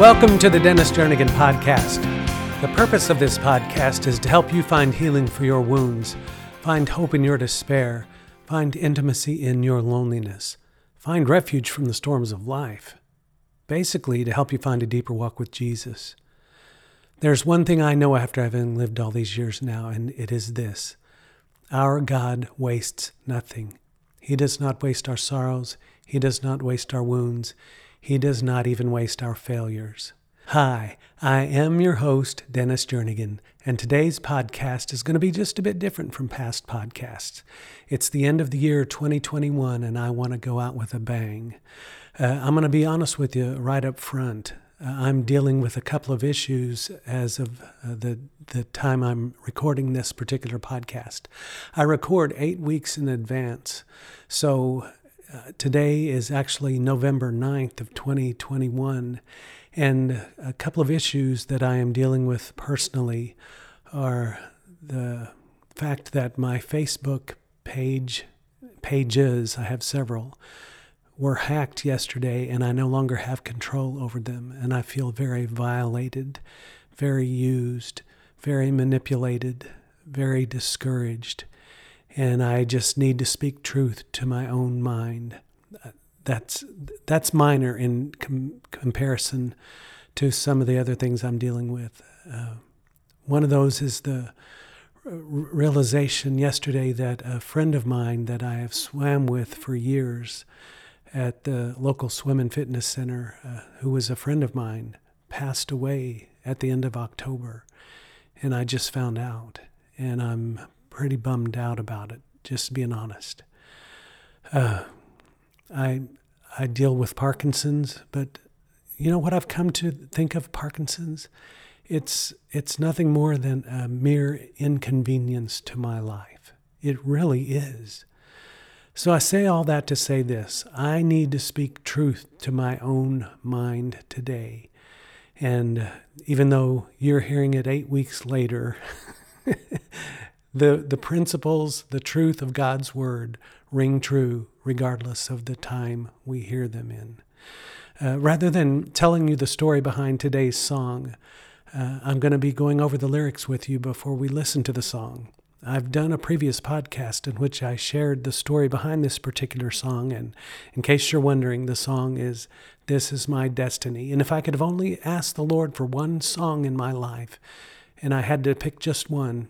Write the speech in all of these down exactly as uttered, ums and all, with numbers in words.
Welcome to the Dennis Jernigan Podcast. The purpose of this podcast is to help you find healing for your wounds, find hope in your despair, find intimacy in your loneliness, find refuge from the storms of life. Basically, to help you find a deeper walk with Jesus. There's one thing I know after having lived all these years now, and it is this. Our God wastes nothing. He does not waste our sorrows. He does not waste our wounds. He does not even waste our failures. Hi, I am your host, Dennis Jernigan, and today's podcast is going to be just a bit different from past podcasts. It's the end of the year twenty twenty-one, and I want to go out with a bang. Uh, I'm going to be honest with you right up front. Uh, I'm dealing with a couple of issues as of uh, the, the time I'm recording this particular podcast. I record eight weeks in advance, so Uh, today is actually November ninth of twenty twenty-one, and a couple of issues that I am dealing with personally are the fact that my Facebook page, pages, I have several, were hacked yesterday, and I no longer have control over them, and I feel very violated, very used, very manipulated, very discouraged. And I just need to speak truth to my own mind. That's that's minor in com- comparison to some of the other things I'm dealing with. Uh, one of those is the r- realization yesterday that a friend of mine that I have swam with for years at the local swim and fitness center, uh, who was a friend of mine, passed away at the end of October. And I just found out. And I'm pretty bummed out about it, just being honest. Uh, I I deal with Parkinson's, but you know what I've come to think of Parkinson's? It's it's nothing more than a mere inconvenience to my life. It really is. So I say all that to say this. I need to speak truth to my own mind today. And even though you're hearing it eight weeks later, The the principles, the truth of God's word ring true regardless of the time we hear them in. Uh, rather than telling you the story behind today's song, uh, I'm going to be going over the lyrics with you before we listen to the song. I've done a previous podcast in which I shared the story behind this particular song, and in case you're wondering, the song is "This Is My Destiny." And if I could have only asked the Lord for one song in my life, and I had to pick just one,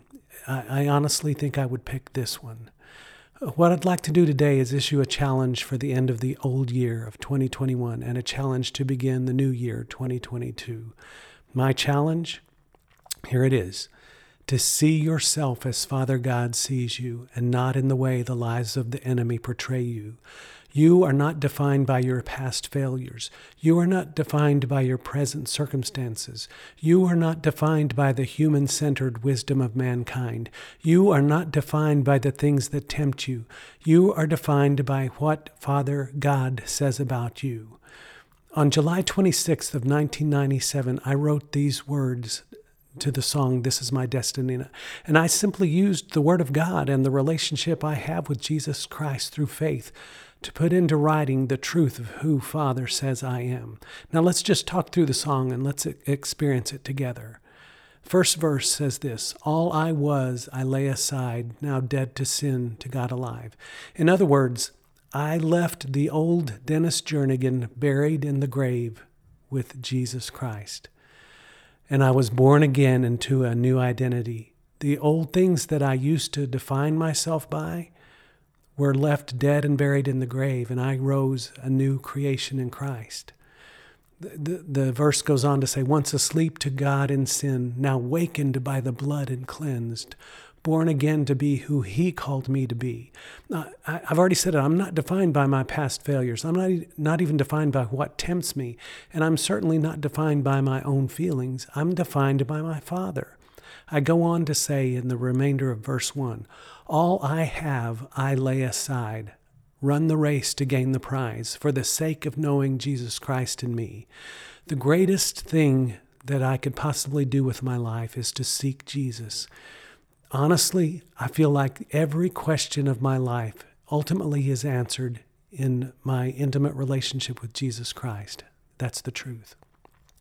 I honestly think I would pick this one. What I'd like to do today is issue a challenge for the end of the old year of twenty twenty-one and a challenge to begin the new year, twenty twenty-two. My challenge, here it is, to see yourself as Father God sees you and not in the way the lies of the enemy portray you. You are not defined by your past failures. You are not defined by your present circumstances. You are not defined by the human-centered wisdom of mankind. You are not defined by the things that tempt you. You are defined by what Father God says about you. On July twenty-sixth of nineteen ninety-seven, I wrote these words to the song, "This Is My Destiny." And I simply used the Word of God and the relationship I have with Jesus Christ through faith to put into writing the truth of who Father says I am. Now let's just talk through the song and let's experience it together. First verse says this: "All I was, I lay aside, now dead to sin, to God alive." In other words, I left the old Dennis Jernigan buried in the grave with Jesus Christ. And I was born again into a new identity. The old things that I used to define myself by were left dead and buried in the grave, and I rose a new creation in Christ. The, the, the verse goes on to say, "Once asleep to God in sin, now wakened by the blood and cleansed, born again to be who He called me to be." Now, I, I've already said it, I'm not defined by my past failures. I'm not, not even defined by what tempts me, and I'm certainly not defined by my own feelings. I'm defined by my Father. I go on to say in the remainder of verse one, "All I have I lay aside, run the race to gain the prize, for the sake of knowing Jesus Christ in me." The greatest thing that I could possibly do with my life is to seek Jesus. Honestly, I feel like every question of my life ultimately is answered in my intimate relationship with Jesus Christ. That's the truth.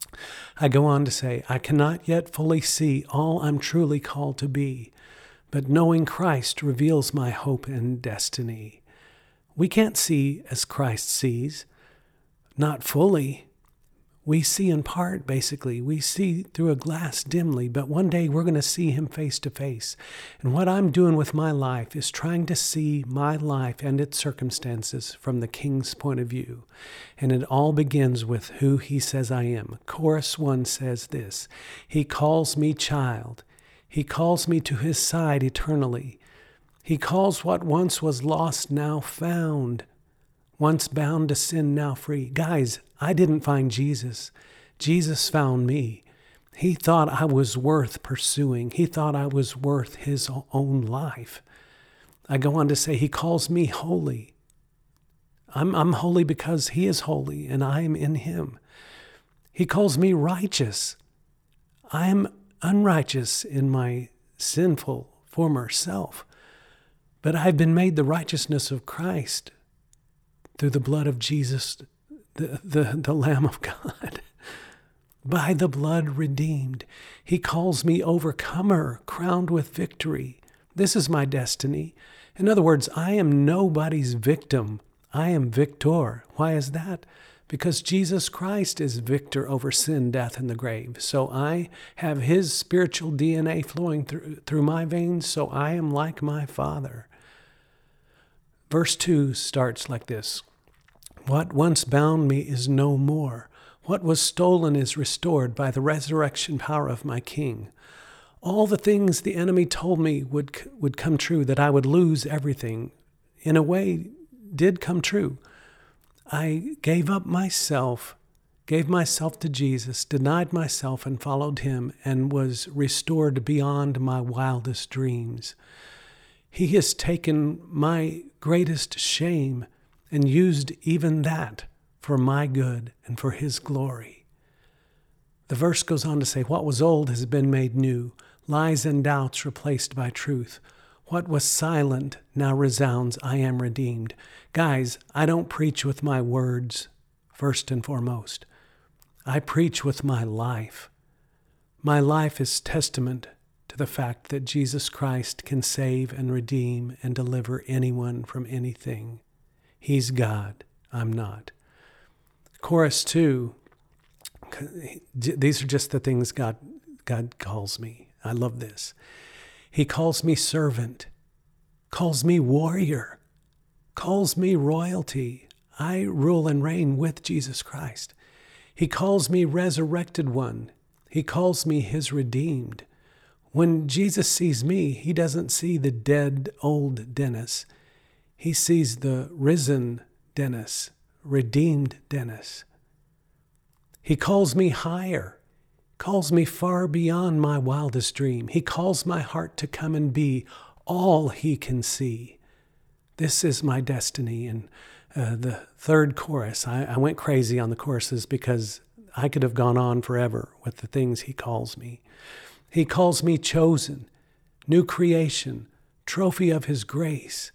I go on to say, I cannot yet fully see all I'm truly called to be, but knowing Christ reveals my hope and destiny. We can't see as Christ sees, not fully. We see in part, basically. We see through a glass dimly, but one day we're going to see him face to face. And what I'm doing with my life is trying to see my life and its circumstances from the King's point of view. And it all begins with who he says I am. Chorus one says this, he calls me child. He calls me to his side eternally. He calls what once was lost now found. Once bound to sin, now free. Guys, I didn't find Jesus. Jesus found me. He thought I was worth pursuing. He thought I was worth his own life. I go on to say, he calls me holy. I'm, I'm holy because he is holy and I am in him. He calls me righteous. I am unrighteous in my sinful former self, but I've been made the righteousness of Christ through the blood of Jesus, the, the, the Lamb of God. By the blood redeemed. He calls me overcomer, crowned with victory. This is my destiny. In other words, I am nobody's victim. I am victor. Why is that? Because Jesus Christ is victor over sin, death, and the grave. So I have his spiritual D N A flowing through, through my veins, so I am like my Father. Verse two starts like this. What once bound me is no more. What was stolen is restored by the resurrection power of my King. All the things the enemy told me would, would come true, that I would lose everything, in a way did come true. I gave up myself, gave myself to Jesus, denied myself and followed him, and was restored beyond my wildest dreams. He has taken my greatest shame and used even that for my good and for his glory. The verse goes on to say, what was old has been made new, lies and doubts replaced by truth. What was silent now resounds, I am redeemed. Guys, I don't preach with my words, first and foremost. I preach with my life. My life is testament to the fact that Jesus Christ can save and redeem and deliver anyone from anything. He's God. I'm not. Chorus two, these are just the things God, God calls me. I love this. He calls me servant, calls me warrior, calls me royalty. I rule and reign with Jesus Christ. He calls me resurrected one. He calls me his redeemed. When Jesus sees me, he doesn't see the dead old Dennis. He sees the risen Dennis, redeemed Dennis. He calls me higher, calls me far beyond my wildest dream. He calls my heart to come and be all he can see. This is my destiny. And uh, the third chorus, I, I went crazy on the choruses because I could have gone on forever with the things he calls me. He calls me chosen, new creation, trophy of his grace.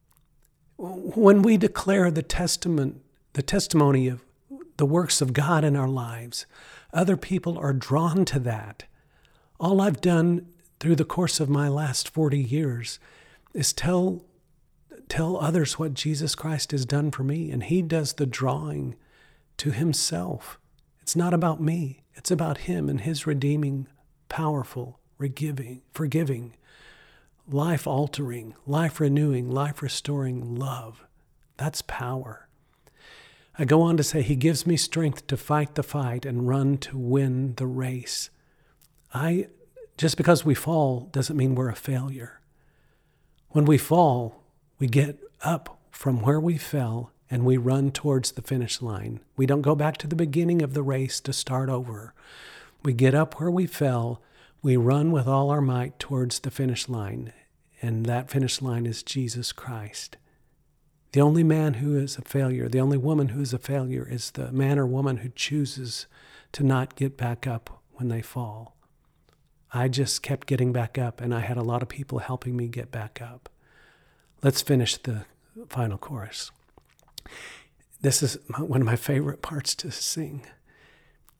When we declare the testament, the testimony of the works of God in our lives, other people are drawn to that. All I've done through the course of my last forty years is tell, tell others what Jesus Christ has done for me, and he does the drawing to himself. It's not about me. It's about him and his redeeming, powerful, forgiving, forgiving, life-altering, life-renewing, life-restoring love. That's power. I go on to say, he gives me strength to fight the fight and run to win the race. I, just because we fall doesn't mean we're a failure. When we fall, we get up from where we fell and we run towards the finish line. We don't go back to the beginning of the race to start over. We get up where we fell. We run with all our might towards the finish line, and that finish line is Jesus Christ. The only man who is a failure, the only woman who is a failure is the man or woman who chooses to not get back up when they fall. I just kept getting back up, and I had a lot of people helping me get back up. Let's finish the final chorus. This is one of my favorite parts to sing.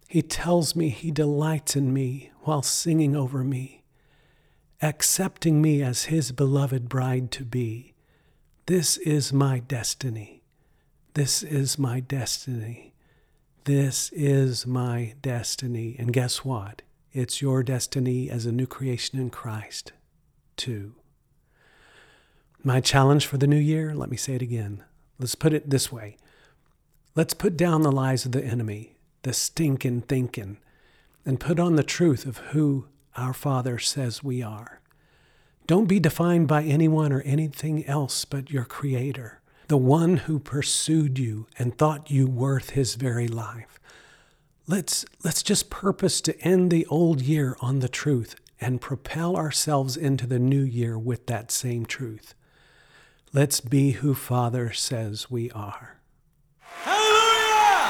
He tells me he delights in me while singing over me, accepting me as his beloved bride to be. This is my destiny. This is my destiny. This is my destiny. And guess what? It's your destiny as a new creation in Christ, too. My challenge for the new year, let me say it again. Let's put it this way. Let's put down the lies of the enemy, the stinking thinking, and put on the truth of who our Father says we are. Don't be defined by anyone or anything else but your Creator, the one who pursued you and thought you worth his very life. Let's, let's just purpose to end the old year on the truth and propel ourselves into the new year with that same truth. Let's be who Father says we are. Hallelujah!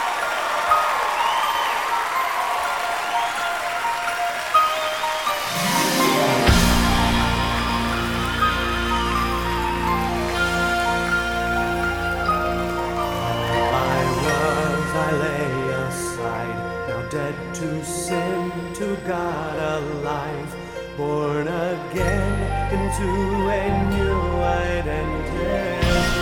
I was, I lay aside, now dead to sin, to God alive, born again into a new identity.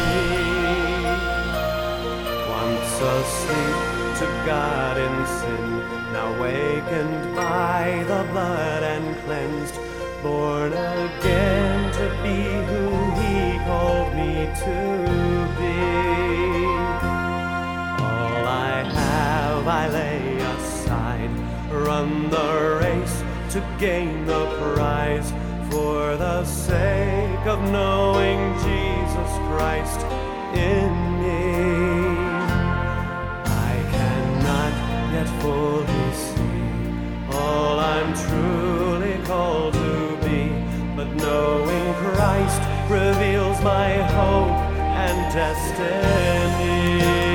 Once asleep to God in sin, now wakened by the blood and cleansed, born again to be who he called me to be. All I have I lay aside, run the race to gain the prize, for the sake of knowing Jesus Christ in me. I cannot yet fully see all I'm truly called to be, but knowing Christ reveals my hope and destiny.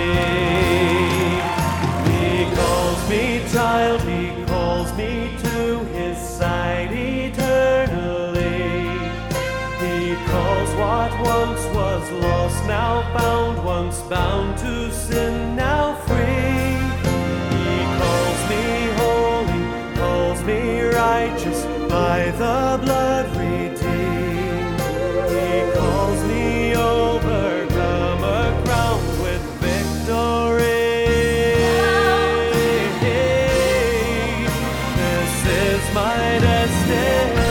He calls me child, he calls me to his side eternally. He calls what once was lost, now found, once bound to sin, now free. He calls me holy, calls me righteous, by the blood redeemed. He calls me overcomer, crowned with victory. This is my destiny.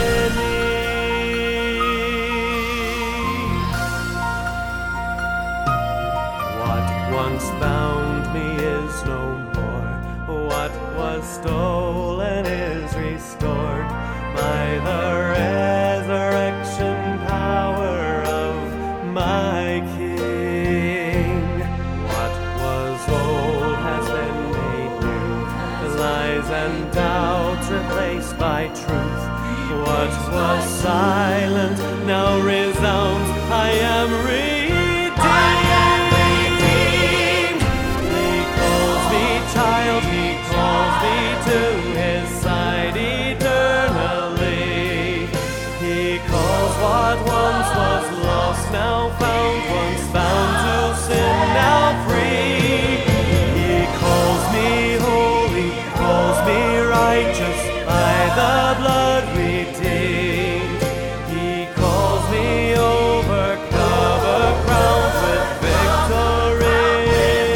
What once bound me is no more. What was stolen is restored by the resurrection power of my King. What was old has been made new, lies and doubts replaced by truth. What was silent now resounds, I am redeemed. I am redeemed. He calls me child, he calls me to his side eternally. He calls what once was lost, now found, once bound to sin, now free. He calls me holy, calls me righteous, by the blood redeemed. He calls me overcomer, crowned with victory.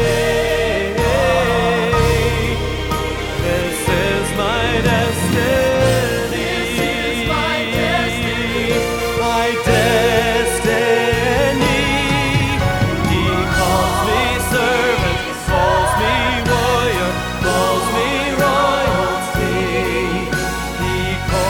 This is my destiny. My destiny. He calls me servant, calls me warrior, calls me royalty. He calls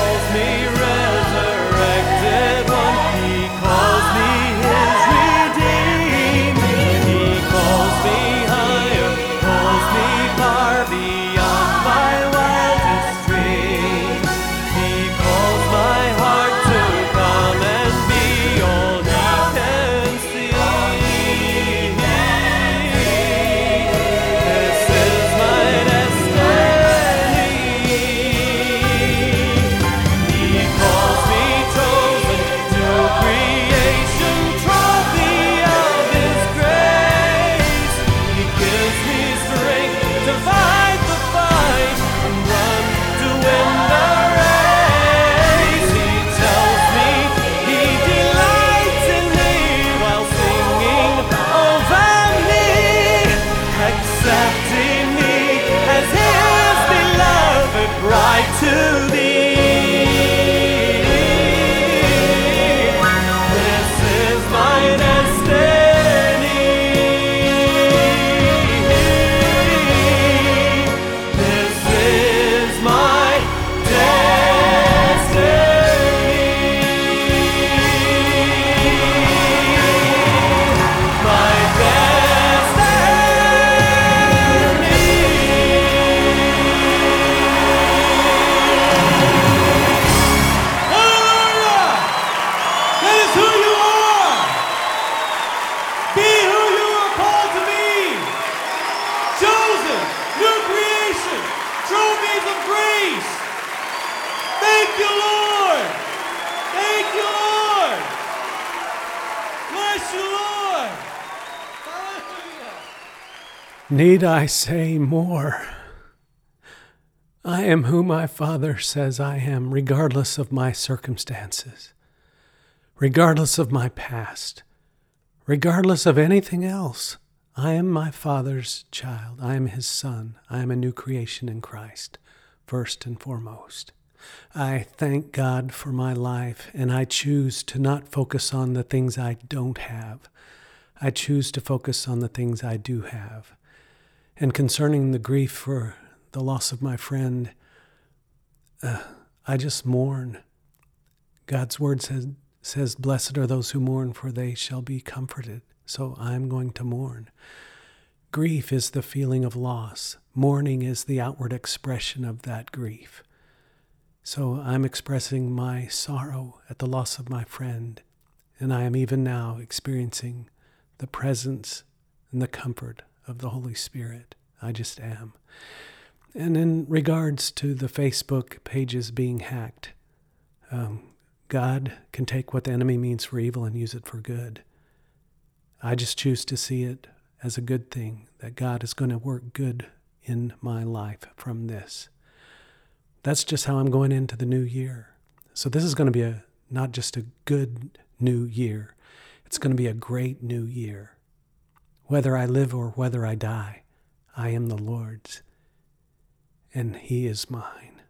of grace. Thank you, Lord. Thank you, Lord. Bless you, Lord. Hallelujah. Need I say more? I am who my Father says I am, regardless of my circumstances, regardless of my past, regardless of anything else. I am my Father's child. I am His son. I am a new creation in Christ, first and foremost. I thank God for my life, and I choose to not focus on the things I don't have. I choose to focus on the things I do have. And concerning the grief for the loss of my friend, uh, I just mourn. God's word says, says, blessed are those who mourn, for they shall be comforted. So I'm going to mourn. Grief is the feeling of loss. Mourning is the outward expression of that grief. So I'm expressing my sorrow at the loss of my friend, and I am even now experiencing the presence and the comfort of the Holy Spirit. I just am. And in regards to the Facebook pages being hacked, um, God can take what the enemy means for evil and use it for good. I just choose to see it as a good thing, that God is going to work good in my life from this. That's just how I'm going into the new year. So this is going to be a not just a good new year. It's going to be a great new year. Whether I live or whether I die, I am the Lord's, and He is mine.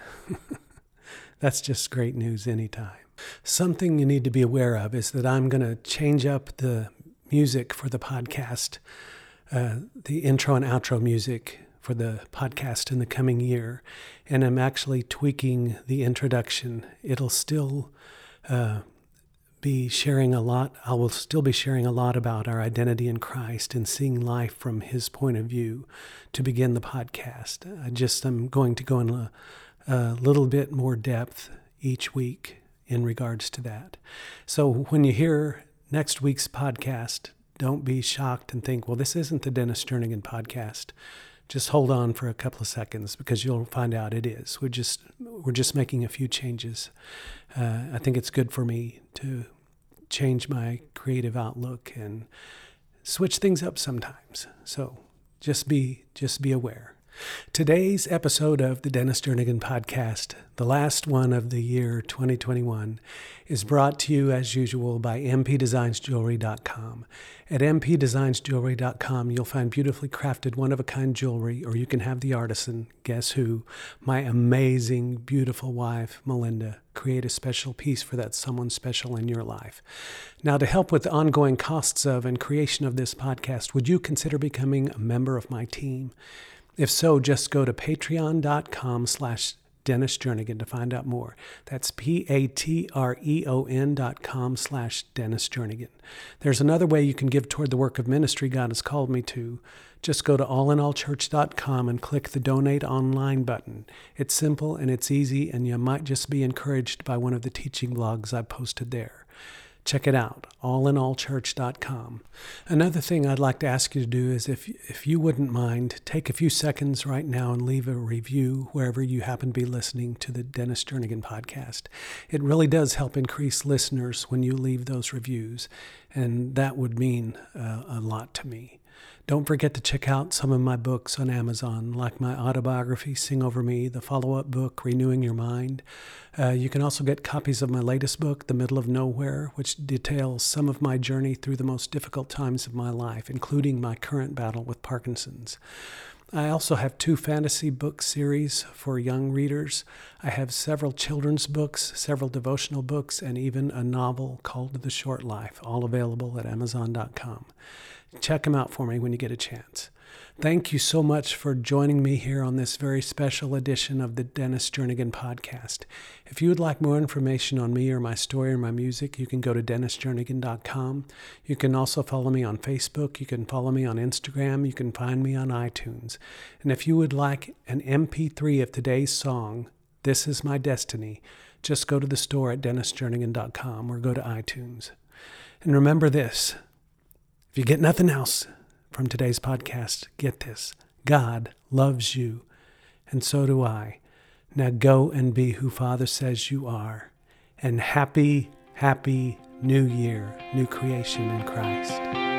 That's just great news anytime. Something you need to be aware of is that I'm going to change up the music for the podcast, uh, the intro and outro music for the podcast in the coming year. And I'm actually tweaking the introduction. It'll still uh, be sharing a lot. I will still be sharing a lot about our identity in Christ and seeing life from His point of view to begin the podcast. I just am going to go in a, a little bit more depth each week in regards to that. So when you hear next week's podcast, don't be shocked and think, well, this isn't the Dennis Jernigan podcast. Just hold on for a couple of seconds, because you'll find out it is. We're just we're just making a few changes. Uh, I think it's good for me to change my creative outlook and switch things up sometimes. So just be just be aware. Today's episode of the Dennis Jernigan Podcast, the last one of the year twenty twenty-one, is brought to you as usual by m p designs jewelry dot com. At m p designs jewelry dot com, you'll find beautifully crafted one-of-a-kind jewelry, or you can have the artisan, guess who, my amazing, beautiful wife, Melinda, create a special piece for that someone special in your life. Now, to help with the ongoing costs of and creation of this podcast, would you consider becoming a member of my team? If so, just go to patreon.com slash Dennis Jernigan to find out more. That's P-A-T-R-E-O-N dot com slash Dennis Jernigan. There's another way you can give toward the work of ministry God has called me to. Just go to all in all church dot com and click the Donate Online button. It's simple and it's easy, and you might just be encouraged by one of the teaching blogs I've posted there. Check it out, all in all church dot com. Another thing I'd like to ask you to do is, if if you wouldn't mind, take a few seconds right now and leave a review wherever you happen to be listening to the Dennis Jernigan Podcast. It really does help increase listeners when you leave those reviews, and that would mean uh, a lot to me. Don't forget to check out some of my books on Amazon, like my autobiography, Sing Over Me, the follow-up book, Renewing Your Mind. Uh, you can also get copies of my latest book, The Middle of Nowhere, which details some of my journey through the most difficult times of my life, including my current battle with Parkinson's. I also have two fantasy book series for young readers. I have several children's books, several devotional books, and even a novel called The Short Life, all available at amazon dot com. Check them out for me when you get a chance. Thank you so much for joining me here on this very special edition of the Dennis Jernigan Podcast. If you would like more information on me or my story or my music, you can go to dennis jernigan dot com. You can also follow me on Facebook. You can follow me on Instagram. You can find me on iTunes. And if you would like an M P three of today's song, This Is My Destiny, just go to the store at dennis jernigan dot com or go to iTunes. And remember this. If you get nothing else from today's podcast, get this. God loves you, and so do I. Now go and be who Father says you are. And happy, happy New Year, new creation in Christ.